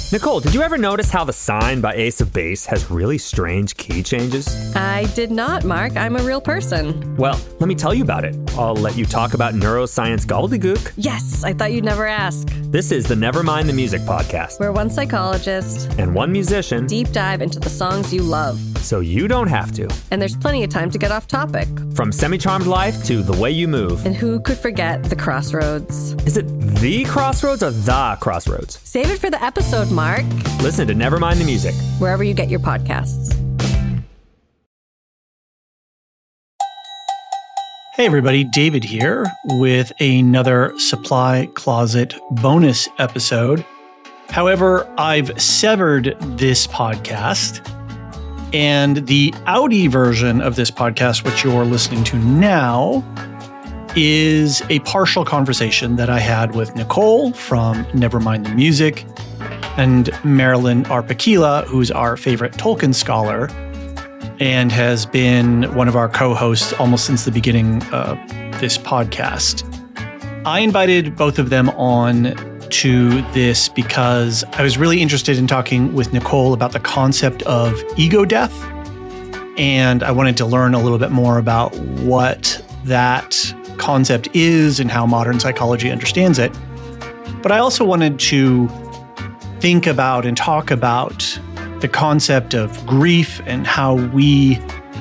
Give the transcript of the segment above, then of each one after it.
Nicole, did you ever notice how the sign by Ace of Base has really strange key changes? I did not, Mark. I'm a real person. Well, let me tell you about it. I'll let you talk about neuroscience gobbledygook. Yes, I thought you'd never ask. This is the Nevermind the Music podcast, where one psychologist and one musician deep dive into the songs you love. So you don't have to. And there's plenty of time to get off topic. From Semi-Charmed Life to The Way You Move. And who could forget The Crossroads? Is it The Crossroads or The Crossroads? Save it for the episode, Mark. Listen to Nevermind the Music, wherever you get your podcasts. Hey everybody, David here with another Supply Closet bonus episode. However, I've severed this podcast, and the Audi version of this podcast, which you're listening to now, is a partial conversation that I had with Nicole from Nevermind the Music and Marilyn Arpakila, who's our favorite Tolkien scholar and has been one of our co-hosts almost since the beginning of this podcast. I invited both of them on to this because I was really interested in talking with Nicole about the concept of ego death, and I wanted to learn a little bit more about what that concept is and how modern psychology understands it. But I also wanted to think about and talk about the concept of grief and how we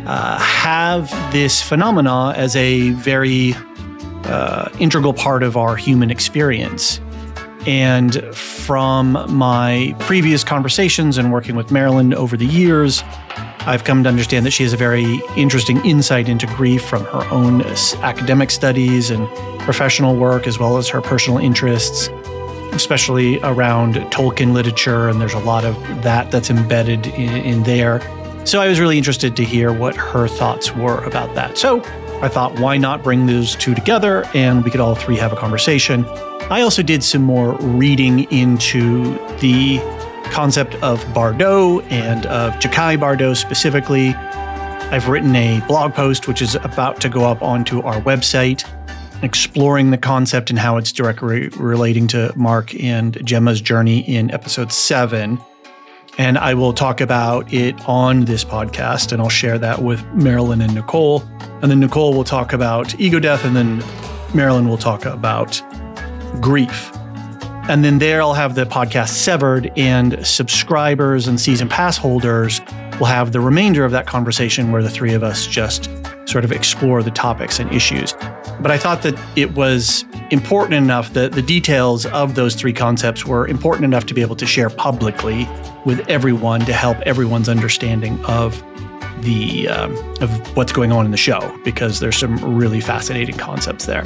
have this phenomena as a very integral part of our human experience. And from my previous conversations and working with Marilyn over the years, I've come to understand that she has a very interesting insight into grief from her own academic studies and professional work, as well as her personal interests, especially around Tolkien literature, and there's a lot of that's embedded in there. So I was really interested to hear what her thoughts were about that. So I thought, why not bring those two together and we could all three have a conversation. I also did some more reading into the concept of Bardo and of Ja'kai Bardo specifically. I've written a blog post which is about to go up onto our website, exploring the concept and how it's directly relating to Mark and Gemma's journey in episode 7. And I will talk about it on this podcast, and I'll share that with Marilyn and Nicole. And then Nicole will talk about ego death, and then Marilyn will talk about grief. And then there I'll have the podcast severed, and subscribers and season pass holders will have the remainder of that conversation where the three of us just sort of explore the topics and issues. But I thought that it was important enough that the details of those three concepts were important enough to be able to share publicly with everyone to help everyone's understanding of the of what's going on in the show, because there's some really fascinating concepts there.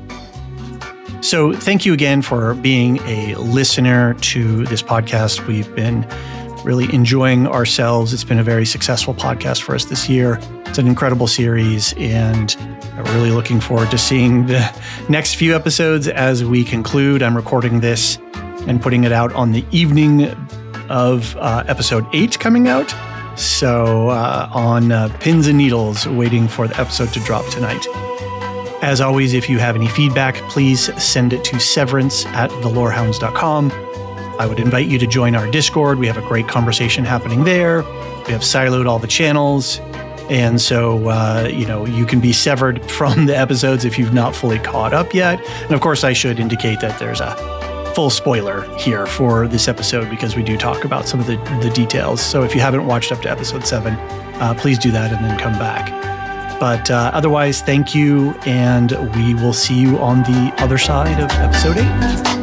So thank you again for being a listener to this podcast. We've been really enjoying ourselves. It's been a very successful podcast for us this year. It's an incredible series, and I'm really looking forward to seeing the next few episodes as we conclude. I'm recording this and putting it out on the evening of episode 8 coming out. So on pins and needles, waiting for the episode to drop tonight. As always, if you have any feedback, please send it to severance@thelorehounds.com. I would invite you to join our Discord. We have a great conversation happening there. We have siloed all the channels. And so, you can be severed from the episodes if you've not fully caught up yet. And of course, I should indicate that there's a full spoiler here for this episode because we do talk about some of the details. So if you haven't watched up to episode 7, please do that and then come back. But otherwise, thank you, and we will see you on the other side of episode 8.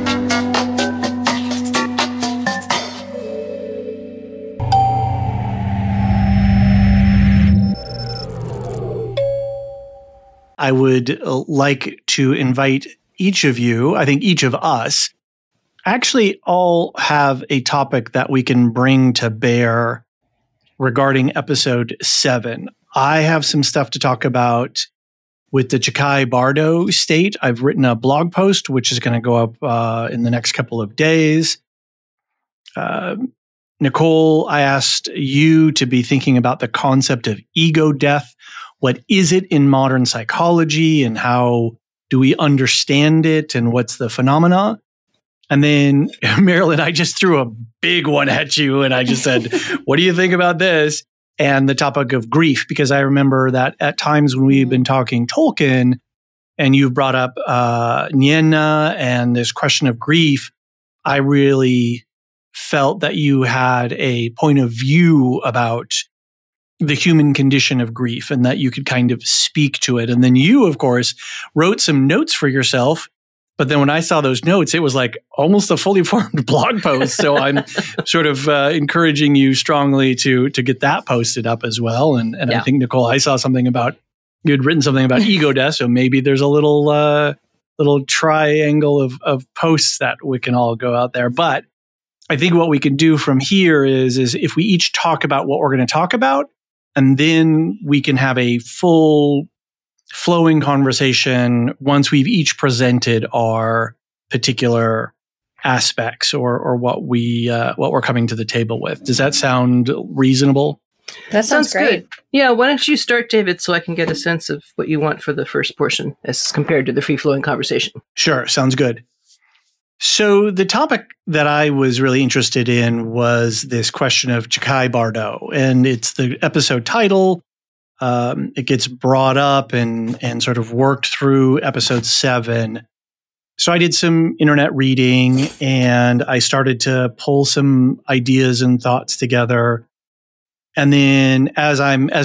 I would like to invite each of you, I think each of us, actually all have a topic that we can bring to bear regarding episode 7. I have some stuff to talk about with the Ja'kai Bardo state. I've written a blog post, which is going to go up in the next couple of days. Nicole, I asked you to be thinking about the concept of ego death. What is it in modern psychology, and how do we understand it, and what's the phenomena? And then Marilyn, I just threw a big one at you and I just said, what do you think about this? And the topic of grief, because I remember that at times when we've been talking Tolkien and you've brought up Nienna and this question of grief, I really felt that you had a point of view about the human condition of grief and that you could kind of speak to it. And then you, of course, wrote some notes for yourself. But then when I saw those notes, it was like almost a fully formed blog post. So I'm sort of encouraging you strongly to get that posted up as well. And I think, Nicole, I saw something about, you had written something about ego death. So maybe there's a little triangle of posts that we can all go out there. But I think what we can do from here is if we each talk about what we're going to talk about, and then we can have a full flowing conversation once we've each presented our particular aspects or what we're coming to the table with. Does that sound reasonable? That sounds great. Good. Yeah, why don't you start, David, so I can get a sense of what you want for the first portion as compared to the free-flowing conversation. Sure, sounds good. So the topic that I was really interested in was this question of Ch'kai Bardo, and it's the episode title. It gets brought up and sort of worked through episode 7. So I did some internet reading and I started to pull some ideas and thoughts together. And then as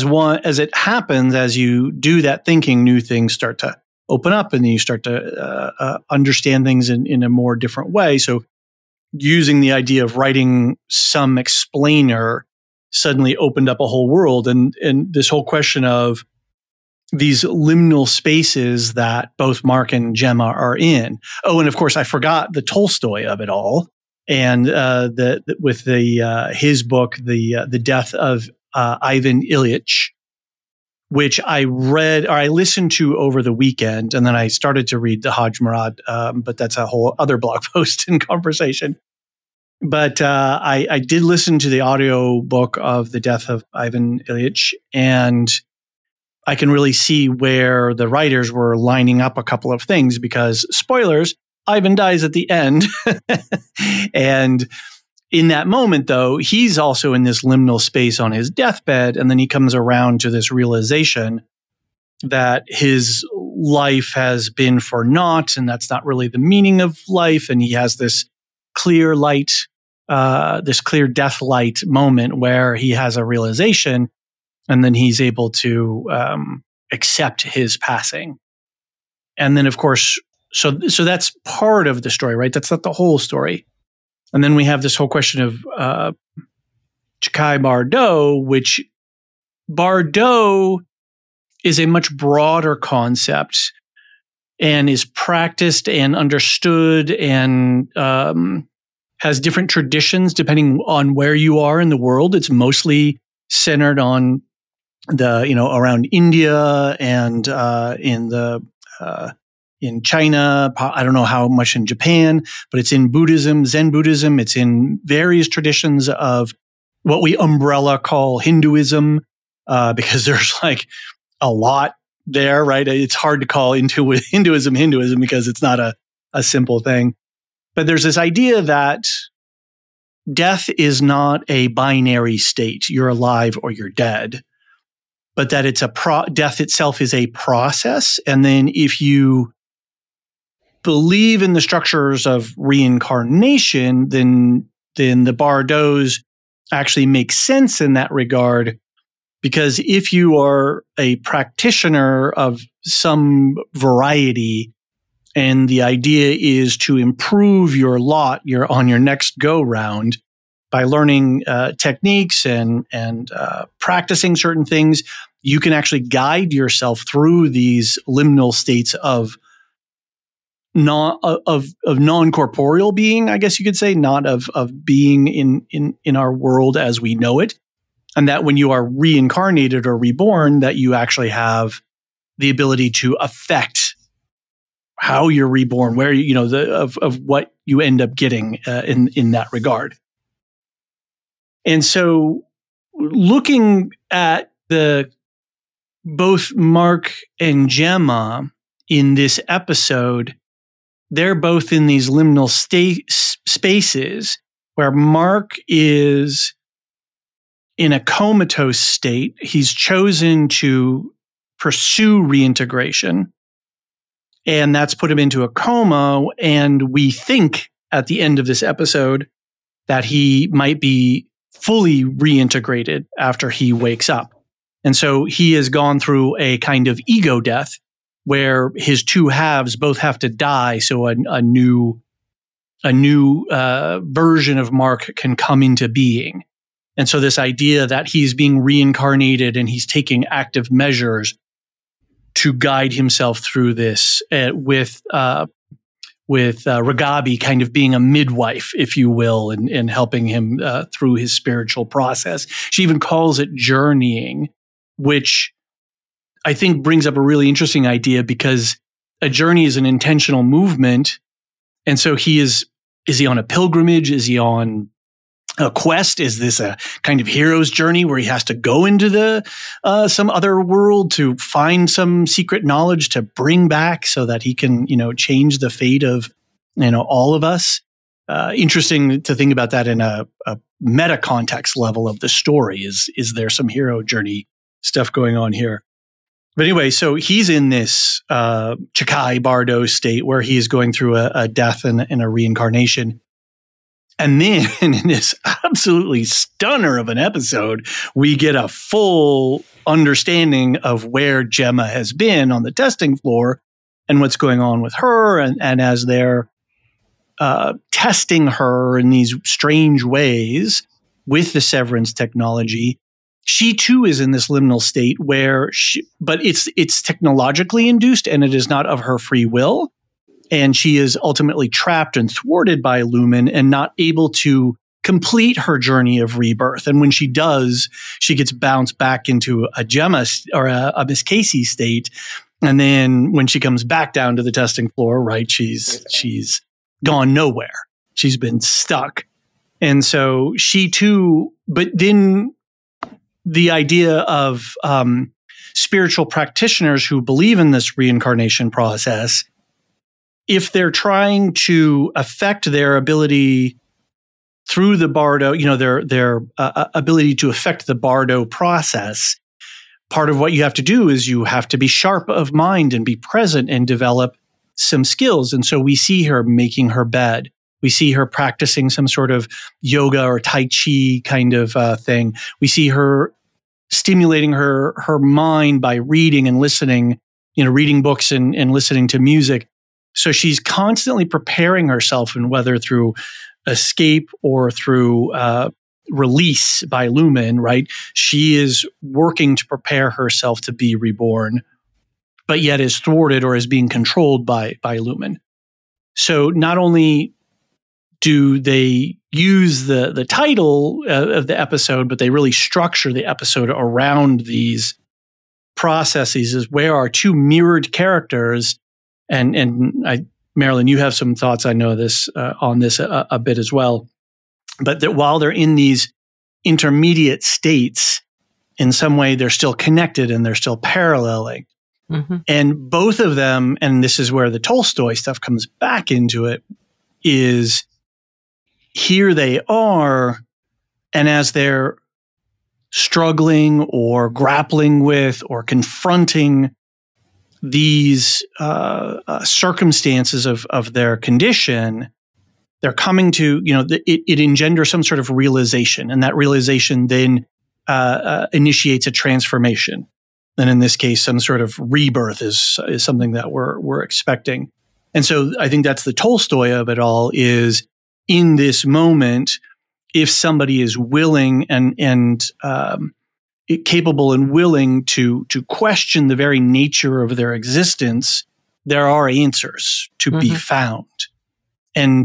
it happens, as you do that thinking, new things start to open up and then you start to understand things in a more different way. So using the idea of writing some explainer suddenly opened up a whole world. And this whole question of these liminal spaces that both Mark and Gemma are in. Oh, and of course, I forgot the Tolstoy of it all. And his book, The Death of Ivan Ilyich, which I read or I listened to over the weekend, and then I started to read the Hajj-Murad, but that's a whole other blog post and conversation. But I did listen to the audio book of The Death of Ivan Ilyich, and I can really see where the writers were lining up a couple of things because, spoilers, Ivan dies at the end. And in that moment, though, he's also in this liminal space on his deathbed. And then he comes around to this realization that his life has been for naught, and that's not really the meaning of life. And he has this clear light, this clear death light moment where he has a realization, and then he's able to accept his passing. And then, of course, so that's part of the story, right? That's not the whole story. And then we have this whole question of Ch'kai Bardo, which Bardo is a much broader concept and is practiced and understood and has different traditions depending on where you are in the world. It's mostly centered on around India and in China. I don't know how much in Japan, but it's in Buddhism, Zen Buddhism. It's in various traditions of what we umbrella call Hinduism, because there's like a lot there, right? It's hard to call Hinduism because it's not a simple thing. But there's this idea that death is not a binary state. You're alive or you're dead. But that it's death itself is a process. And then if you believe in the structures of reincarnation, then the Bardos actually make sense in that regard. Because if you are a practitioner of some variety, and the idea is to improve your lot on your next go round by learning techniques and practicing certain things, you can actually guide yourself through these liminal states of non-corporeal being, I guess you could say, not of being in our world as we know it. And that when you are reincarnated or reborn, that you actually have the ability to affect how you're reborn, where of what you end up getting in that regard. And so, looking at both Mark and Gemma in this episode, they're both in these liminal spaces where Mark is in a comatose state. He's chosen to pursue reintegration, and that's put him into a coma. And we think at the end of this episode that he might be fully reintegrated after he wakes up. And so he has gone through a kind of ego death where his two halves both have to die so a new version of Mark can come into being. And so this idea that he's being reincarnated and he's taking active measures to guide himself through this, with Ragabi kind of being a midwife, if you will, and helping him through his spiritual process. She even calls it journeying, which I think brings up a really interesting idea, because a journey is an intentional movement. And so is he on a pilgrimage? Is he on a quest? Is this a kind of hero's journey where he has to go into some other world to find some secret knowledge to bring back so that he can, change the fate of, all of us? Interesting to think about that in a meta context level of the story. Is there some hero journey stuff going on here? But anyway, so he's in this Chikai Bardo state where he is going through a death and a reincarnation. And then in this absolutely stunner of an episode, we get a full understanding of where Gemma has been on the testing floor and what's going on with her. And as they're testing her in these strange ways with the severance technology, she too is in this liminal state but it's technologically induced and it is not of her free will. And she is ultimately trapped and thwarted by Lumen and not able to complete her journey of rebirth. And when she does, she gets bounced back into a Gemma or a Miss Casey state. And then when she comes back down to the testing floor, right, she's gone nowhere. She's been stuck. And so she too, but then the idea of spiritual practitioners who believe in this reincarnation process, if they're trying to affect their ability through the Bardo, their ability to affect the Bardo process, part of what you have to do is you have to be sharp of mind and be present and develop some skills. And so we see her making her bed. We see her practicing some sort of yoga or Tai Chi kind of thing. We see her stimulating her mind by reading and listening, reading books and listening to music. So she's constantly preparing herself, and whether through escape or through release by Lumen, right? She is working to prepare herself to be reborn, but yet is thwarted or is being controlled by Lumen. So not only do they use the title of the episode, but they really structure the episode around these processes, is where our two mirrored characters. And Marilyn, you have some thoughts, I know this on this a bit as well. But that while they're in these intermediate states, in some way they're still connected and they're still paralleling. Mm-hmm. And both of them, and this is where the Tolstoy stuff comes back into it, is here they are, and as they're struggling or grappling with or confronting these circumstances of their condition, they're coming to, it engenders some sort of realization, and that realization then initiates a transformation. And in this case, some sort of rebirth is something that we're expecting. And so I think that's the Tolstoy of it all, is in this moment, if somebody is willing and capable and willing to question the very nature of their existence, there are answers to be found. And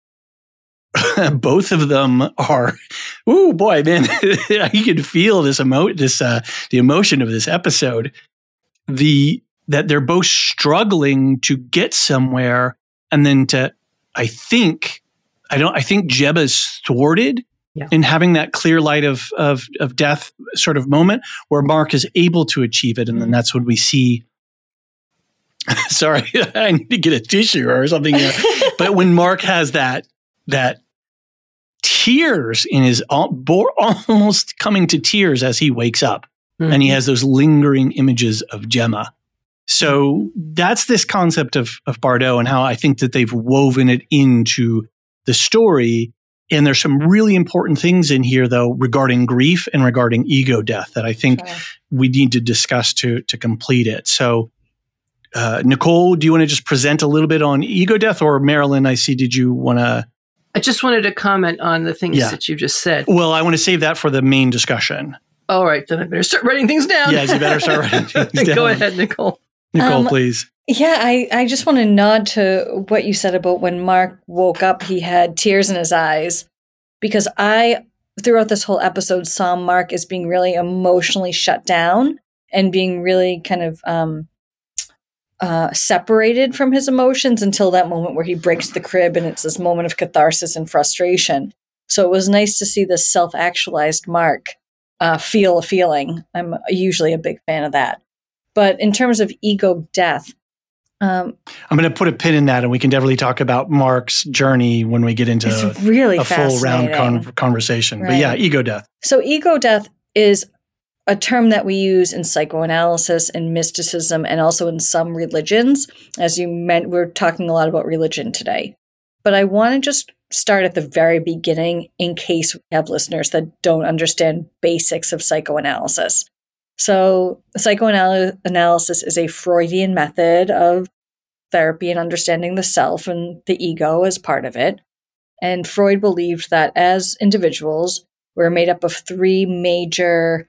both of them are, oh boy, man, you can feel this the emotion of this episode. That they're both struggling to get somewhere, and then I think Jebba's thwarted. Yeah. In having that clear light of death sort of moment where Mark is able to achieve it. And then that's when we see Sorry, I need to get a tissue or something here. But when Mark has that tears in his almost coming to tears as he wakes up, and he has those lingering images of Gemma. So that's this concept of Bardot and how I think that they've woven it into the story. And there's some really important things in here, though, regarding grief and regarding ego death that I think we need to discuss to complete it. So, Nicole, do you want to just present a little bit on ego death? Or Marilyn, I see, did you want to? I just wanted to comment on the things that you just said. Well, I want to save that for the main discussion. All right, then I better start writing things down. Yes, you better start writing things down. Go ahead, Nicole. Nicole, please. Yeah, I just want to nod to what you said about when Mark woke up, he had tears in his eyes. Because I, throughout this whole episode, saw Mark as being really emotionally shut down and being really kind of separated from his emotions until that moment where he breaks the crib and it's this moment of catharsis and frustration. So it was nice to see this self-actualized Mark feel a feeling. I'm usually a big fan of that. But in terms of ego death, I'm going to put a pin in that, and we can definitely talk about Mark's journey when we get into really a full round conversation. Right. But yeah, ego death. So ego death is a term that we use in psychoanalysis and mysticism and also in some religions. As you meant, we're talking a lot about religion today. But I want to just start at the very beginning in case we have listeners that don't understand basics of psychoanalysis. So psychoanalysis is a Freudian method of therapy and understanding the self and the ego as part of it. And Freud believed that as individuals, we're made up of three major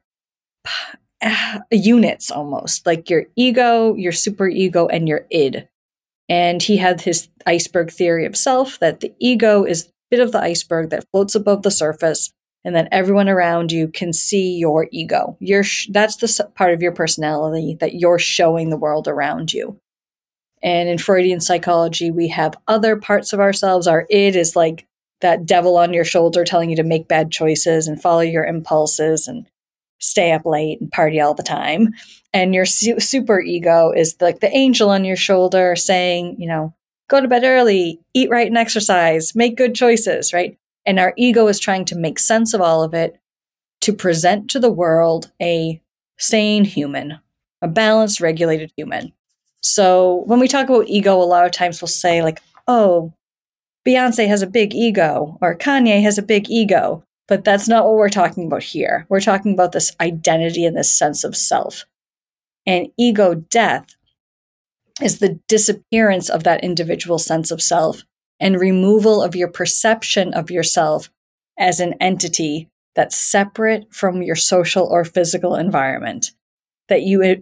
units almost, like your ego, your superego, and your id. And he had his iceberg theory of self, that the ego is a bit of the iceberg that floats above the surface, and then everyone around you can see your ego. That's the part of your personality that you're showing the world around you. And in Freudian psychology, we have other parts of ourselves. Our id is like that devil on your shoulder telling you to make bad choices and follow your impulses and stay up late and party all the time. And your super ego is like the angel on your shoulder saying, go to bed early, eat right and exercise, make good choices, right? And our ego is trying to make sense of all of it to present to the world a sane human, a balanced, regulated human. So when we talk about ego, a lot of times we'll say like, oh, Beyonce has a big ego or Kanye has a big ego. But that's not what we're talking about here. We're talking about this identity and this sense of self. And ego death is the disappearance of that individual sense of self and removal of your perception of yourself as an entity that's separate from your social or physical environment. That you're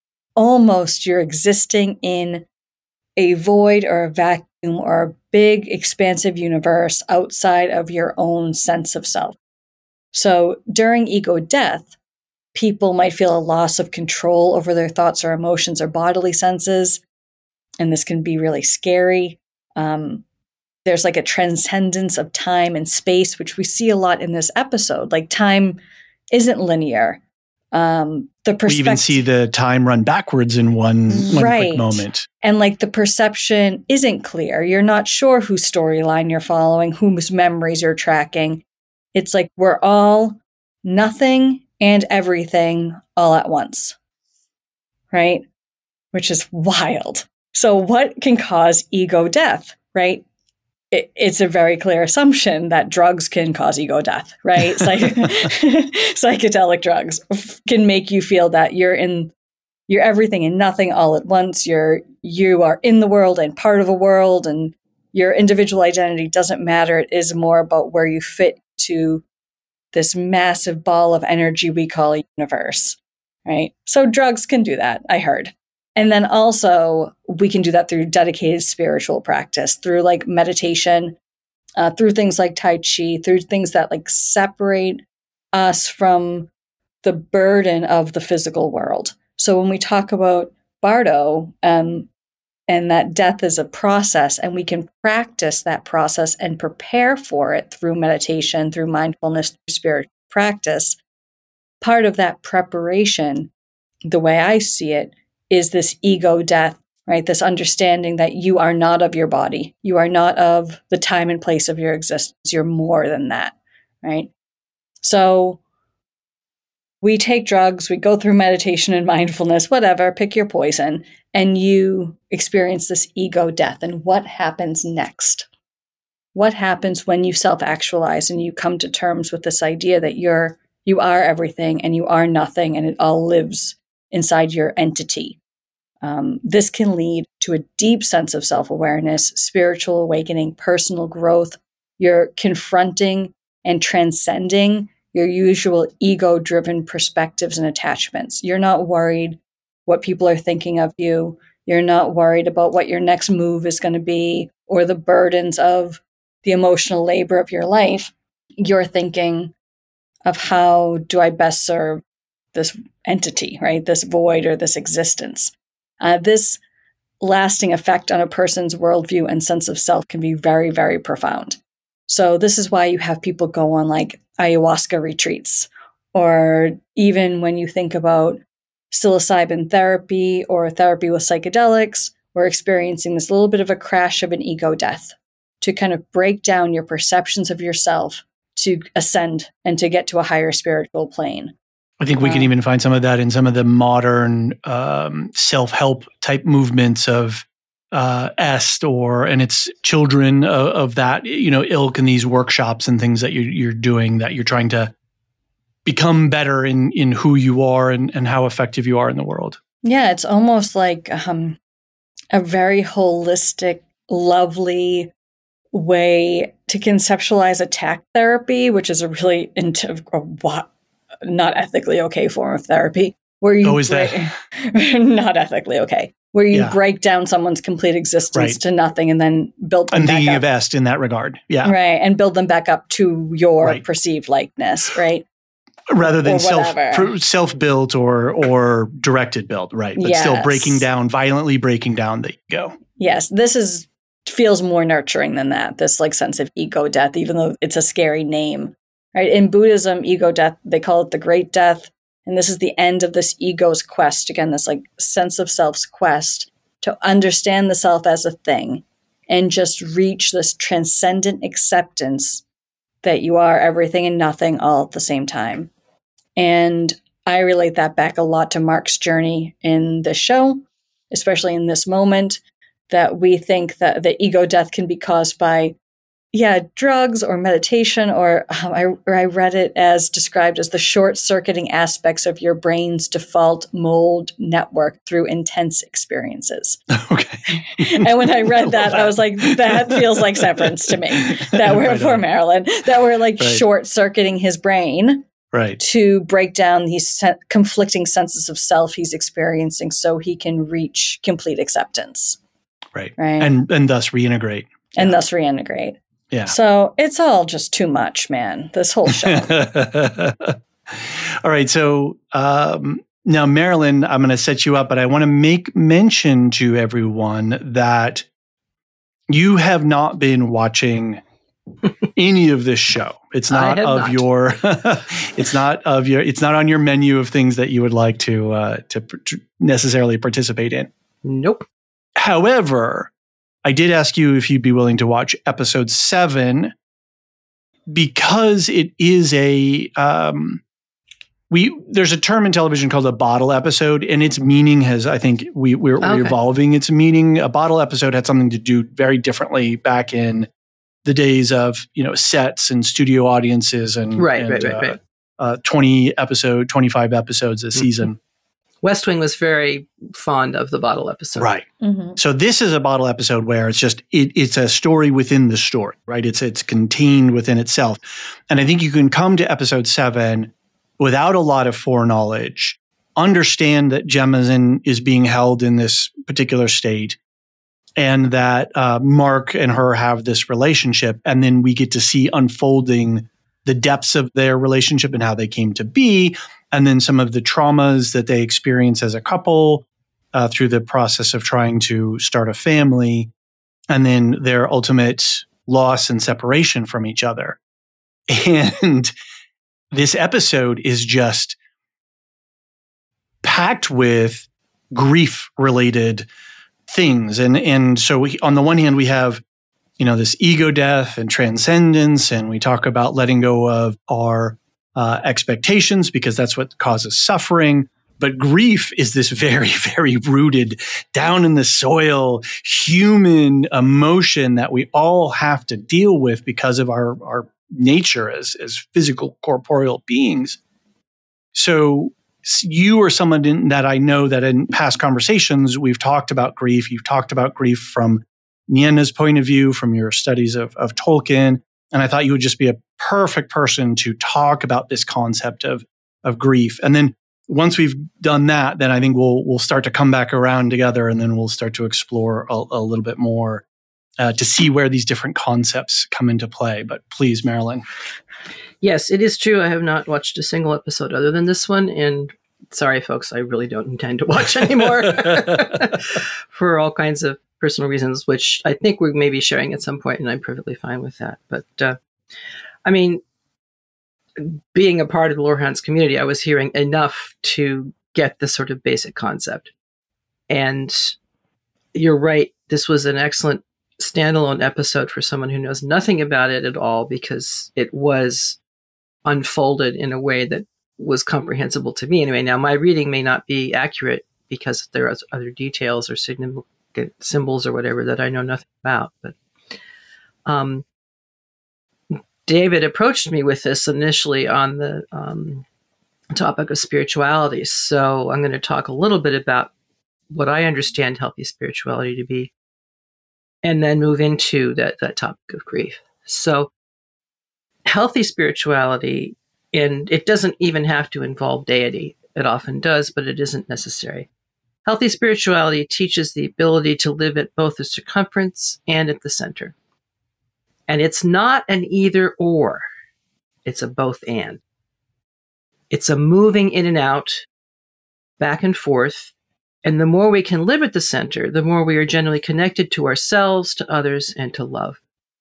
existing in a void or a vacuum or a big, expansive universe outside of your own sense of self. So during ego death, people might feel a loss of control over their thoughts or emotions or bodily senses, and this can be really scary. There's like a transcendence of time and space, which we see a lot in this episode. Like time isn't linear. We even see the time run backwards in one quick moment. And like the perception isn't clear. You're not sure whose storyline you're following, whose memories you're tracking. It's like we're all nothing and everything all at once, right? Which is wild. So what can cause ego death, right? It's a very clear assumption that drugs can cause ego death, right? Psychedelic drugs can make you feel that you're everything and nothing all at once. You are in the world and part of a world, and your individual identity doesn't matter. It is more about where you fit to this massive ball of energy we call a universe, right? So drugs can do that, I heard. And then also we can do that through dedicated spiritual practice, through like meditation, through things like Tai Chi, through things that like separate us from the burden of the physical world. So when we talk about Bardo, and that death is a process, and we can practice that process and prepare for it through meditation, through mindfulness, through spiritual practice, part of that preparation, the way I see it, is this ego death, right? This understanding that you are not of your body. You are not of the time and place of your existence. You're more than that, right? So we take drugs, we go through meditation and mindfulness, whatever, pick your poison, and you experience this ego death. And what happens next? What happens when you self-actualize and you come to terms with this idea that you are everything and you are nothing and it all lives inside your entity? This can lead to a deep sense of self-awareness, spiritual awakening, personal growth. You're confronting and transcending your usual ego-driven perspectives and attachments. You're not worried what people are thinking of you. You're not worried about what your next move is going to be or the burdens of the emotional labor of your life. You're thinking of how do I best serve this entity, right? This void or this existence. This lasting effect on a person's worldview and sense of self can be very, very profound. So this is why you have people go on like ayahuasca retreats, or even when you think about psilocybin therapy or therapy with psychedelics, we're experiencing this little bit of a crash of an ego death to kind of break down your perceptions of yourself to ascend and to get to a higher spiritual plane. I think we can even find some of that in some of the modern self-help type movements of EST and its children of that, ilk, in these workshops and things that you're doing, that you're trying to become better in who you are and how effective you are in the world. Yeah, it's almost like a very holistic, lovely way to conceptualize attack therapy, which is a really not ethically okay form of therapy. Where you not ethically okay. Where you break down someone's complete existence to nothing and then build them back up. I'm thinking of EST in that regard. Yeah. Right. And build them back up to your perceived likeness, right? Rather than self-built or directed build, right? But still violently breaking down the ego. Yes. This feels more nurturing than that. This like sense of ego death, even though it's a scary name, right? In Buddhism, ego death, they call it the Great Death. And this is the end of this ego's quest. Again, this like sense of self's quest to understand the self as a thing and just reach this transcendent acceptance that you are everything and nothing all at the same time. And I relate that back a lot to Mark's journey in the show, especially in this moment, that we think that the ego death can be caused by drugs or meditation, or I read it as described as the short-circuiting aspects of your brain's default mold network through intense experiences. Okay. And when I read that, I was like, that feels like Severance to me. That we're for Marilyn, that we're like short-circuiting his brain to break down these conflicting senses of self he's experiencing so he can reach complete acceptance. Right. And thus reintegrate. And thus reintegrate. Yeah. So it's all just too much, man, this whole show. All right. So now, Marilyn, I'm going to set you up, but I want to make mention to everyone that you have not been watching any of this show. It's not it's not on your menu of things that you would like to necessarily participate in. Nope. However, I did ask you if you'd be willing to watch episode 7 because it is there's a term in television called a bottle episode, and its meaning has, I think we're evolving its meaning. A bottle episode had something to do very differently back in the days of, sets and studio audiences and 25 episodes a season. West Wing was very fond of the bottle episode. Right. Mm-hmm. So this is a bottle episode where it's just, it's a story within the story, right? It's contained within itself. And I think you can come to episode 7 without a lot of foreknowledge, understand that Jemison is being held in this particular state and that Mark and her have this relationship. And then we get to see unfolding the depths of their relationship and how they came to be. And then some of the traumas that they experience as a couple through the process of trying to start a family, and then their ultimate loss and separation from each other. And this episode is just packed with grief-related things. And so on the one hand, we have, this ego death and transcendence, and we talk about letting go of our expectations because that's what causes suffering. But grief is this very, very rooted, down in the soil, human emotion that we all have to deal with because of our nature as physical, corporeal beings. So you are someone that I know that in past conversations, we've talked about grief. You've talked about grief from Nienna's point of view, from your studies of Tolkien. And I thought you would just be a perfect person to talk about this concept of grief. And then once we've done that, then I think we'll start to come back around together, and then we'll start to explore a little bit more to see where these different concepts come into play. But please, Marilyn. Yes, it is true. I have not watched a single episode other than this one. And sorry, folks, I really don't intend to watch anymore for all kinds of personal reasons, which I think we may be sharing at some point, and I'm perfectly fine with that. But being a part of the Lorehounds community, I was hearing enough to get the sort of basic concept. And you're right, this was an excellent standalone episode for someone who knows nothing about it at all, because it was unfolded in a way that was comprehensible to me anyway. Now, my reading may not be accurate because there are other details or significant symbols or whatever that I know nothing about. But David approached me with this initially on the topic of spirituality. So I'm going to talk a little bit about what I understand healthy spirituality to be, and then move into that topic of grief. So healthy spirituality, and it doesn't even have to involve deity. It often does, but it isn't necessary. Healthy spirituality teaches the ability to live at both the circumference and at the center. And it's not an either or. It's a both and. It's a moving in and out, back and forth. And the more we can live at the center, the more we are generally connected to ourselves, to others, and to love.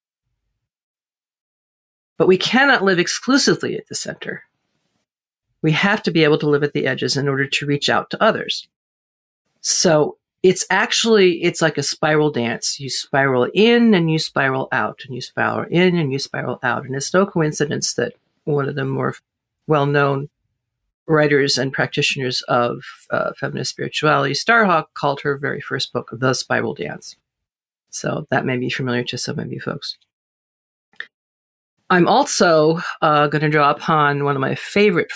But we cannot live exclusively at the center. We have to be able to live at the edges in order to reach out to others. So it's like a spiral dance. You spiral in and you spiral out, and you spiral in and you spiral out. And it's no coincidence that one of the more well-known writers and practitioners of feminist spirituality, Starhawk, called her very first book The Spiral Dance. So that may be familiar to some of you folks. I'm also going to draw upon one of my favorite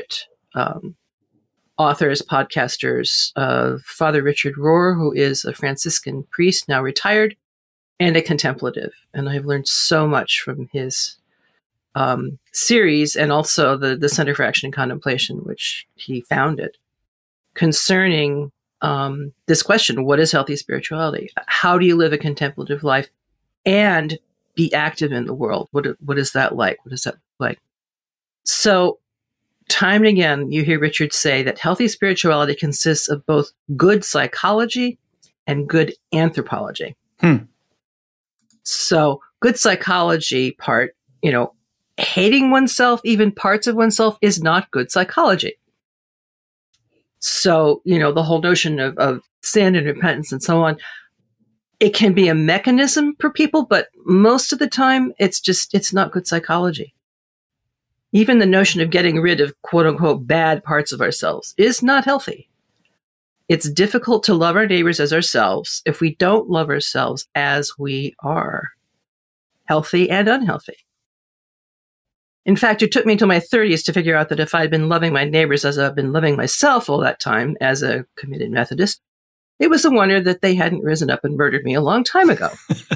authors, podcasters, Father Richard Rohr, who is a Franciscan priest, now retired, and a contemplative. And I've learned so much from his series, and also the Center for Action and Contemplation, which he founded, concerning this question: what is healthy spirituality? How do you live a contemplative life and be active in the world? What is that like? What does that look like? So, time and again, you hear Richard say that healthy spirituality consists of both good psychology and good anthropology. So, good psychology part, hating oneself, even parts of oneself, is not good psychology. So, the whole notion of sin and repentance and so on, it can be a mechanism for people, but most of the time, it's not good psychology. Even the notion of getting rid of quote unquote bad parts of ourselves is not healthy. It's difficult to love our neighbors as ourselves if we don't love ourselves as we are, healthy and unhealthy. In fact, it took me until my 30s to figure out that if I'd been loving my neighbors as I've been loving myself all that time as a committed Methodist, it was a wonder that they hadn't risen up and murdered me a long time ago.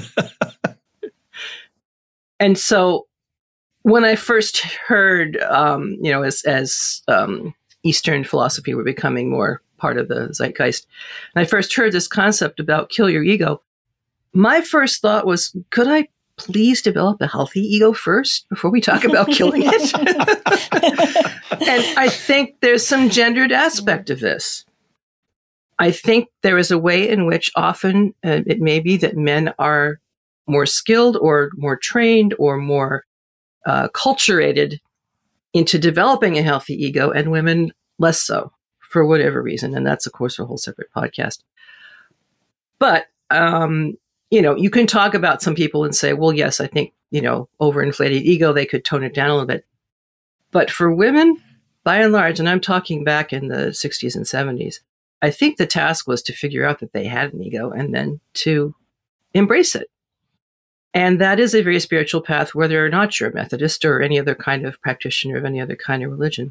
And so when I first heard, as Eastern philosophy were becoming more part of the zeitgeist, and I first heard this concept about kill your ego, my first thought was, could I please develop a healthy ego first before we talk about killing it? And I think there's some gendered aspect of this. I think there is a way in which often it may be that men are more skilled or more trained or more culturated into developing a healthy ego, and women less so, for whatever reason. And that's, of course, a whole separate podcast. But, you can talk about some people and say, well, yes, I think, overinflated ego, they could tone it down a little bit. But for women, by and large, and I'm talking back in the 60s and 70s, I think the task was to figure out that they had an ego and then to embrace it. And that is a very spiritual path, whether or not you're a Methodist or any other kind of practitioner of any other kind of religion.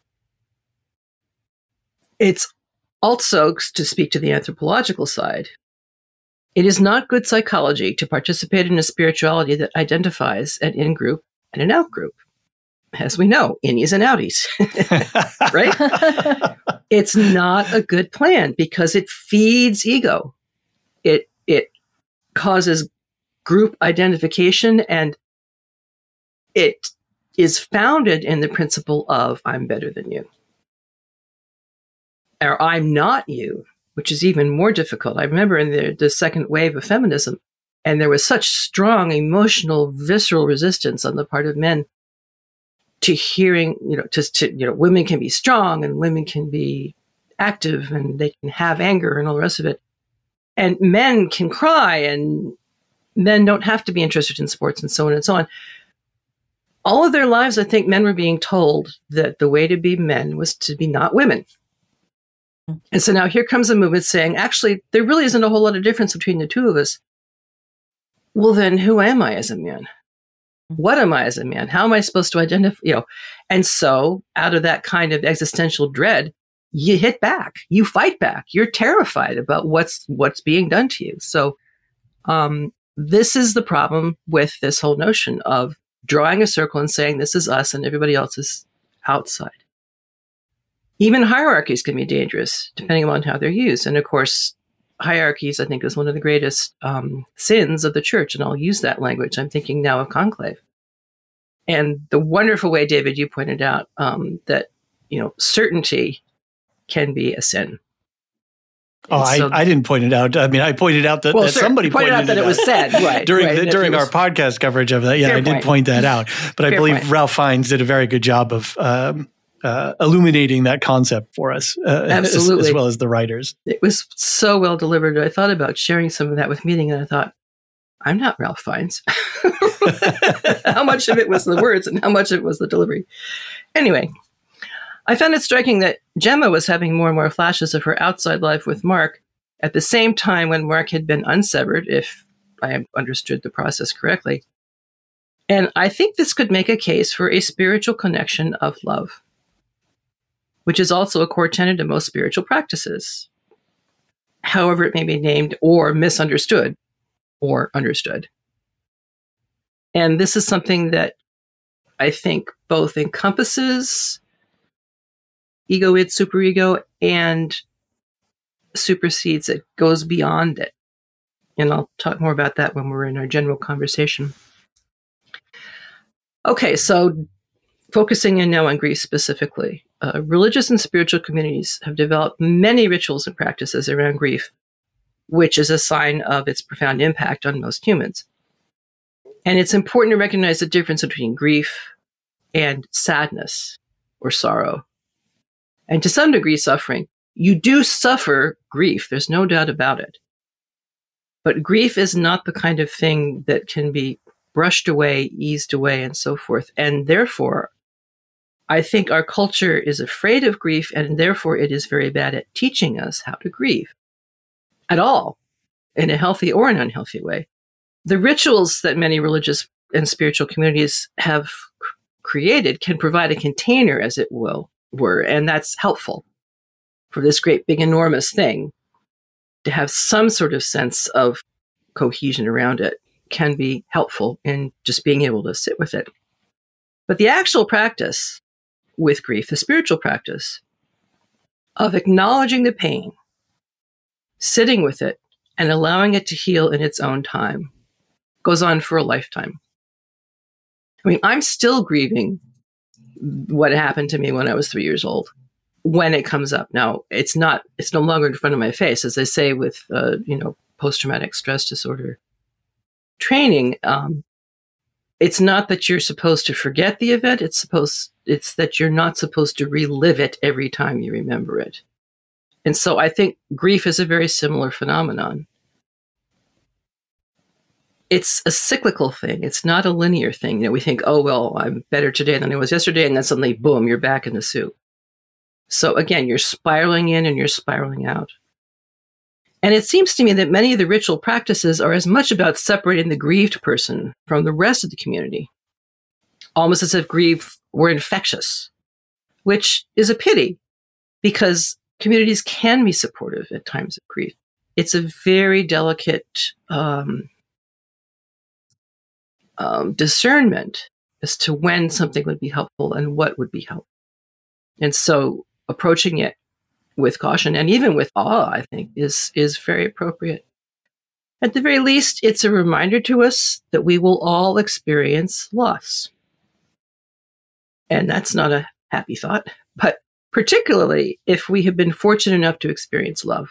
It's also, to speak to the anthropological side, it is not good psychology to participate in a spirituality that identifies an in-group and an out-group. As we know, innies and outies, right? It's not a good plan because it feeds ego. It causes group identification, and it is founded in the principle of I'm better than you. Or I'm not you, which is even more difficult. I remember in the second wave of feminism, and there was such strong emotional, visceral resistance on the part of men to hearing, women can be strong and women can be active and they can have anger and all the rest of it. And men can cry and men don't have to be interested in sports and so on and so on. All of their lives, I think men were being told that the way to be men was to be not women. And so now here comes a movement saying, actually, there really isn't a whole lot of difference between the two of us. Well, then who am I as a man? What am I as a man? How am I supposed to identify? And so out of that kind of existential dread, you hit back, you fight back, you're terrified about what's being done to you. So this is the problem with this whole notion of drawing a circle and saying this is us and everybody else is outside. Even hierarchies can be dangerous depending on how they're used. And of course, hierarchies, I think, is one of the greatest sins of the church. And I'll use that language. I'm thinking now of conclave. And the wonderful way, David, you pointed out that, certainty can be a sin. I didn't point it out. I mean, I pointed out that, somebody pointed out that it was said right, during our podcast coverage of that. Yeah, I did point that out. But I believe Ralph Fiennes did a very good job of illuminating that concept for us, absolutely, as well as the writers. It was so well delivered. I thought about sharing some of that with Meeting, and I thought, I'm not Ralph Fiennes. How much of it was the words and how much of it was the delivery? Anyway, I found it striking that Gemma was having more and more flashes of her outside life with Mark at the same time when Mark had been unsevered, if I understood the process correctly. And I think this could make a case for a spiritual connection of love, which is also a core tenet of most spiritual practices, however it may be named or misunderstood or understood. And this is something that I think both encompasses egoid, superego, and supersedes it, goes beyond it. And I'll talk more about that when we're in our general conversation. Okay, so focusing in now on grief specifically, religious and spiritual communities have developed many rituals and practices around grief, which is a sign of its profound impact on most humans. And it's important to recognize the difference between grief and sadness or sorrow. And to some degree, suffering. You do suffer grief. There's no doubt about it. But grief is not the kind of thing that can be brushed away, eased away, and so forth. And therefore, I think our culture is afraid of grief, and therefore it is very bad at teaching us how to grieve at all, in a healthy or an unhealthy way. The rituals that many religious and spiritual communities have created can provide a container, as it were, and that's helpful for this great, big, enormous thing. To have some sort of sense of cohesion around it can be helpful in just being able to sit with it. But the actual practice with grief, the spiritual practice of acknowledging the pain, sitting with it, and allowing it to heal in its own time, goes on for a lifetime. I mean, I'm still grieving what happened to me when I was 3 years old, when it comes up. Now, it's no longer in front of my face, as they say with, post-traumatic stress disorder training. It's not that you're supposed to forget the event. It's that you're not supposed to relive it every time you remember it. And so I think grief is a very similar phenomenon. it's a cyclical thing. It's not a linear thing. We think, oh, well, I'm better today than I was yesterday. And then suddenly, boom, you're back in the soup. So again, you're spiraling in and you're spiraling out. And it seems to me that many of the ritual practices are as much about separating the grieved person from the rest of the community, almost as if grief were infectious, which is a pity because communities can be supportive at times of grief. It's a very delicate discernment as to when something would be helpful and what would be helpful. And so approaching it with caution and even with awe, I think, is very appropriate. At the very least, it's a reminder to us that we will all experience loss. And that's not a happy thought, but particularly if we have been fortunate enough to experience love.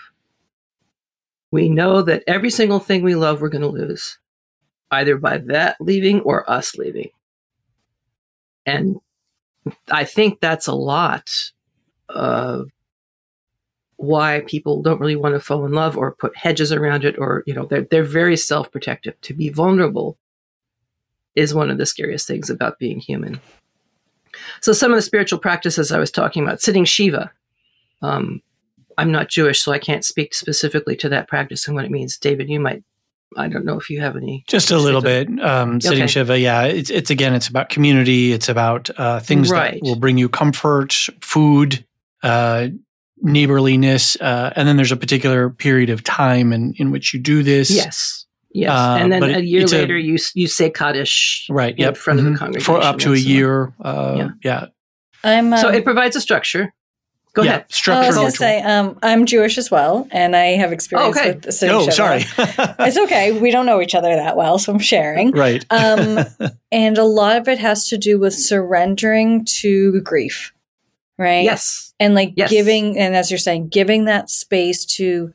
We know that every single thing we love, we're going to lose, either by that leaving or us leaving. And I think that's a lot of why people don't really want to fall in love or put hedges around it, or, they're very self-protective. To be vulnerable is one of the scariest things about being human. So some of the spiritual practices I was talking about, sitting Shiva. I'm not Jewish, so I can't speak specifically to that practice and what it means. David, you might, I don't know if you have any. Just a little bit. Sitting Shiva, yeah. It's it's about community. It's about things that will bring you comfort, food, neighborliness, and then there's a particular period of time in which you do this. Yes. And then a year later, you say Kaddish in front of the congregation. For up to a year. Yeah. So it provides a structure. Go ahead. Structure. I was going to say, I'm Jewish as well, and I have experience with the sitting Shiva. Sorry. It's okay. We don't know each other that well, so I'm sharing. Right. And a lot of it has to do with surrendering to grief, right? Yes. And giving, and as you're saying, giving that space to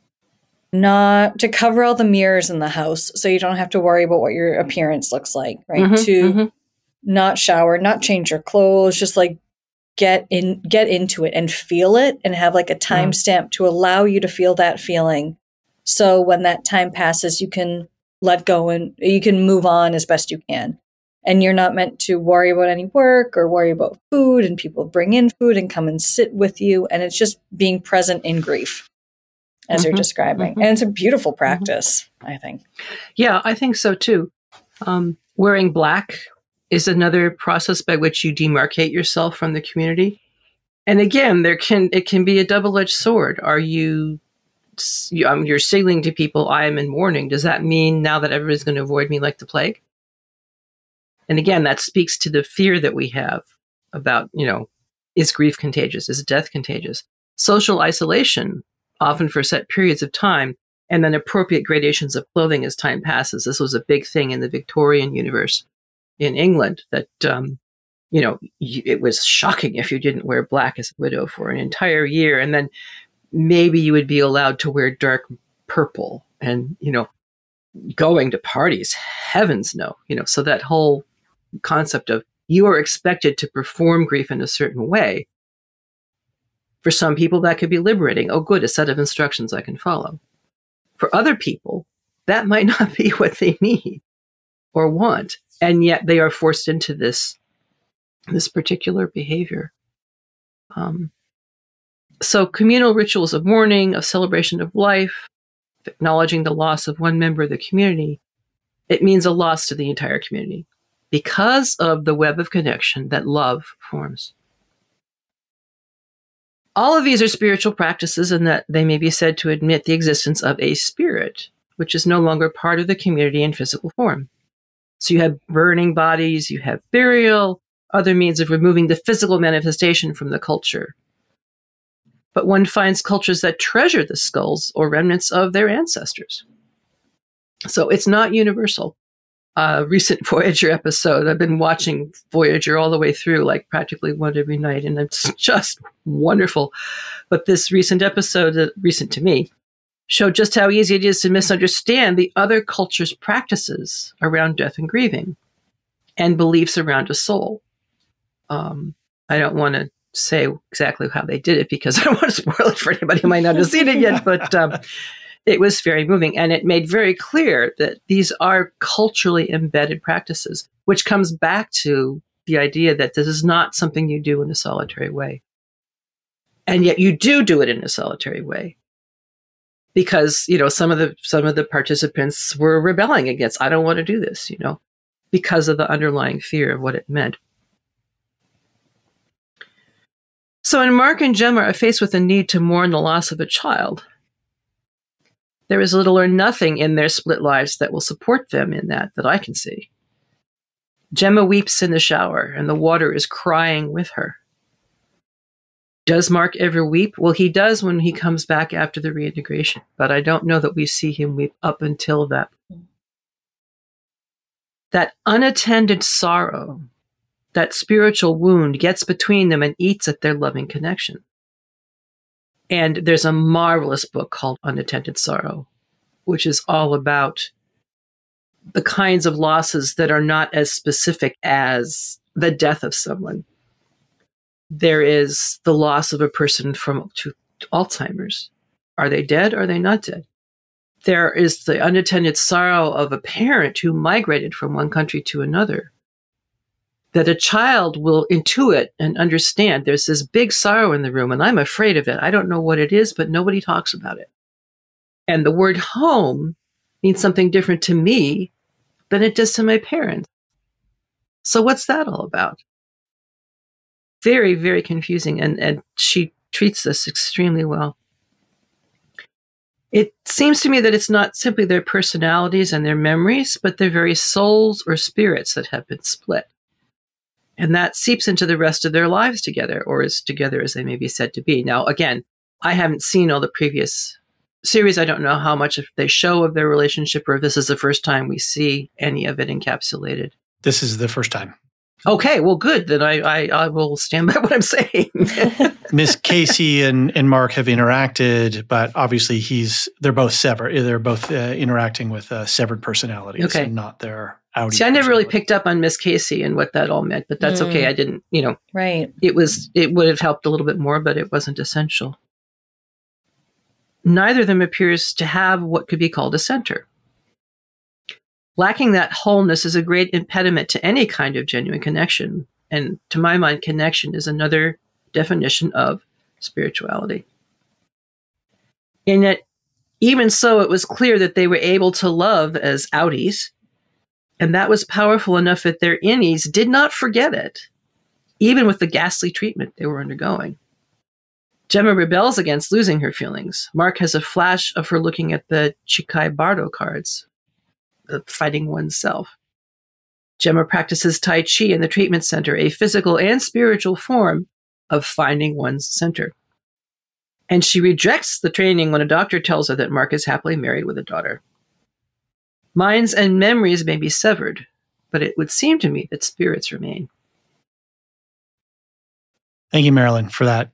cover all the mirrors in the house so you don't have to worry about what your appearance looks like, right? Not shower, not change your clothes, just get into it and feel it and have a timestamp to allow you to feel that feeling. So when that time passes, you can let go and you can move on as best you can. And you're not meant to worry about any work or worry about food, and people bring in food and come and sit with you. And it's just being present in grief, as you're describing. And it's a beautiful practice, I think. Yeah, I think so too. Wearing black is another process by which you demarcate yourself from the community. And again, it can be a double-edged sword. You're signaling to people, I am in mourning. Does that mean now that everybody's going to avoid me like the plague? And again, that speaks to the fear that we have about, is grief contagious? Is death contagious? Social isolation, often for set periods of time, and then appropriate gradations of clothing as time passes. This was a big thing in the Victorian universe in England that, it was shocking if you didn't wear black as a widow for an entire year. And then maybe you would be allowed to wear dark purple and, going to parties, heavens no. So that whole concept of you are expected to perform grief in a certain way. For some people, that could be liberating. Oh, good, a set of instructions I can follow. For other people, that might not be what they need or want. And yet they are forced into this particular behavior. So communal rituals of mourning, of celebration of life, acknowledging the loss of one member of the community, it means a loss to the entire community because of the web of connection that love forms. All of these are spiritual practices in that they may be said to admit the existence of a spirit, which is no longer part of the community in physical form. So you have burning bodies, you have burial, other means of removing the physical manifestation from the culture. But one finds cultures that treasure the skulls or remnants of their ancestors. So it's not universal. Recent Voyager episode, I've been watching Voyager all the way through, practically one every night, and it's just wonderful. But this recent episode, recent to me, showed just how easy it is to misunderstand the other culture's practices around death and grieving and beliefs around a soul. I don't want to say exactly how they did it because I don't want to spoil it for anybody who might not have seen it yet, but It was very moving, and it made very clear that these are culturally embedded practices, which comes back to the idea that this is not something you do in a solitary way. And yet you do it in a solitary way. Because, some of the participants were rebelling against, I don't want to do this, because of the underlying fear of what it meant. So when Mark and Gemma are faced with the need to mourn the loss of a child, there is little or nothing in their split lives that will support them in that I can see. Gemma weeps in the shower, and the water is crying with her. Does Mark ever weep? Well, he does when he comes back after the reintegration, but I don't know that we see him weep up until that. That unattended sorrow, that spiritual wound gets between them and eats at their loving connection. And there's a marvelous book called Unattended Sorrow, which is all about the kinds of losses that are not as specific as the death of someone. There is the loss of a person to Alzheimer's. Are they dead? Or are they not dead? There is the unattended sorrow of a parent who migrated from one country to another, that a child will intuit and understand there's this big sorrow in the room, and I'm afraid of it. I don't know what it is, but nobody talks about it. And the word home means something different to me than it does to my parents. So what's that all about? Very, very confusing, and she treats this extremely well. It seems to me that it's not simply their personalities and their memories, but their very souls or spirits that have been split. And that seeps into the rest of their lives together, or as together as they may be said to be. Now, again, I haven't seen all the previous series. I don't know how much they show of their relationship, or if this is the first time we see any of it encapsulated. This is the first time. Okay, well, good. Then I will stand by what I'm saying. Miss Casey and Mark have interacted, but obviously they're both severed. They're both interacting with severed personalities, and not their outie. See, I never really picked up on Miss Casey and what that all meant, but that's okay. I didn't, Right. It would have helped a little bit more, but it wasn't essential. Neither of them appears to have what could be called a center. Lacking that wholeness is a great impediment to any kind of genuine connection. And to my mind, connection is another definition of spirituality. And yet, even so, it was clear that they were able to love as outies. And that was powerful enough that their innies did not forget it, even with the ghastly treatment they were undergoing. Gemma rebels against losing her feelings. Mark has a flash of her looking at the Chikai Bardo cards, fighting oneself. Gemma practices Tai Chi in the treatment center, a physical and spiritual form of finding one's center. And she rejects the training when a doctor tells her that Mark is happily married with a daughter. Minds and memories may be severed, but it would seem to me that spirits remain. Thank you, Marilyn, for that.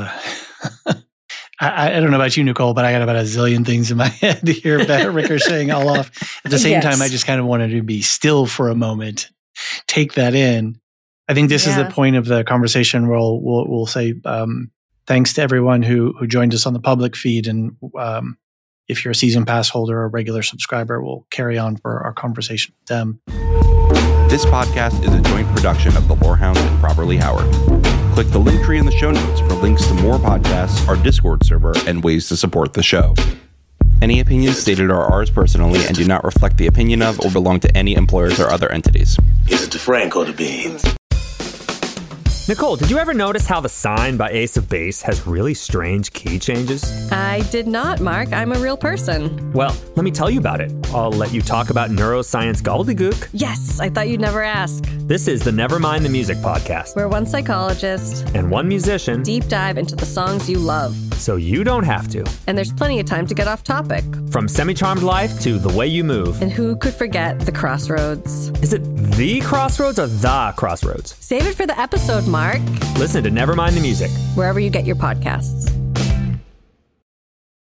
I don't know about you, Nicole, but I got about a zillion things in my head here about ricocheting all off. At the same time, I just kind of wanted to be still for a moment, take that in. I think this is the point of the conversation where we'll say thanks to everyone who joined us on the public feed. And if you're a season pass holder or a regular subscriber, we'll carry on for our conversation with them. This podcast is a joint production of The Lorehound and Properly Howard. Click the link tree in the show notes for links to more podcasts, our Discord server, and ways to support the show. Any opinions stated are ours personally and do not reflect the opinion of or belong to any employers or other entities. Is it DeFranco the Beans? Nicole, did you ever notice how the sign by Ace of Base has really strange key changes? I did not, Mark. I'm a real person. Well, let me tell you about it. I'll let you talk about neuroscience gobbledygook. Yes, I thought you'd never ask. This is the Nevermind the Music podcast, where one psychologist and one musician deep dive into the songs you love. So you don't have to. And there's plenty of time to get off topic. From Semi-Charmed Life to The Way You Move. And who could forget The Crossroads? Is it The Crossroads or The Crossroads? Save it for the episode, Mark. Listen to Nevermind the Music, wherever you get your podcasts.